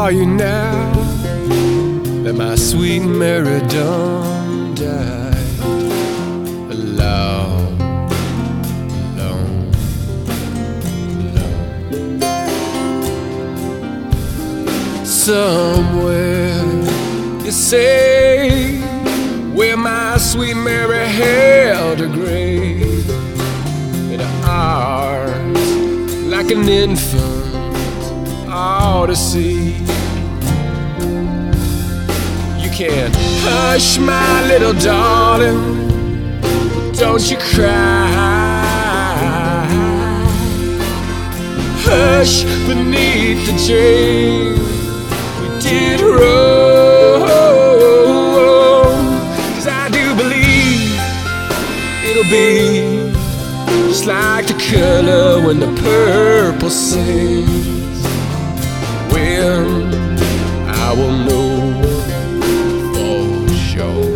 are you now that my sweet Mary Dawn died alone, alone, alone? Somewhere you say where my sweet Mary held her grave in her arms like an infant ought to see. You can't hush my little darling, don't you cry. Hush beneath the jail we did wrong, 'cause I do believe it'll be just like the color when the purple sings. When I will know for sure.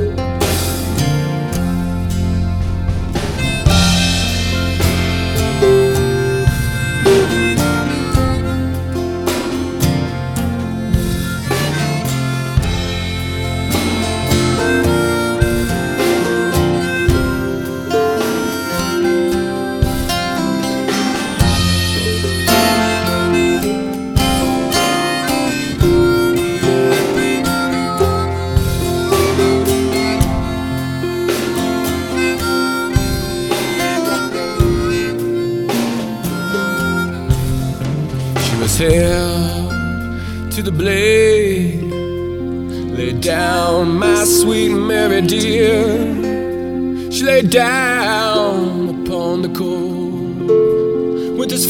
Held to the blade, lay down my sweet Mary dear. She lay down upon the cold with this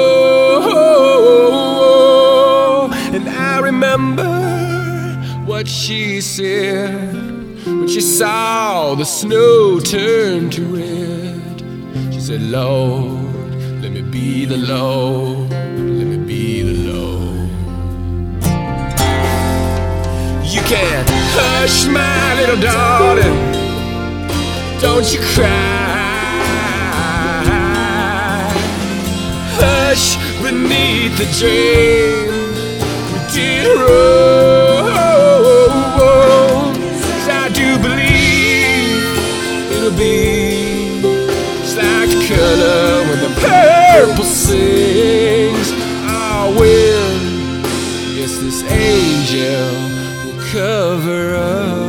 floor, and I remember what she said when she saw the snow turn to red. She said, Lord, let me be the Lord, let me be the Lord. You can't hush my little darling, don't you cry. Hush beneath the drain we did wrong, 'cause I do believe it'll be just like the color when the purple sings. Oh, well, yes, this angel will cover up.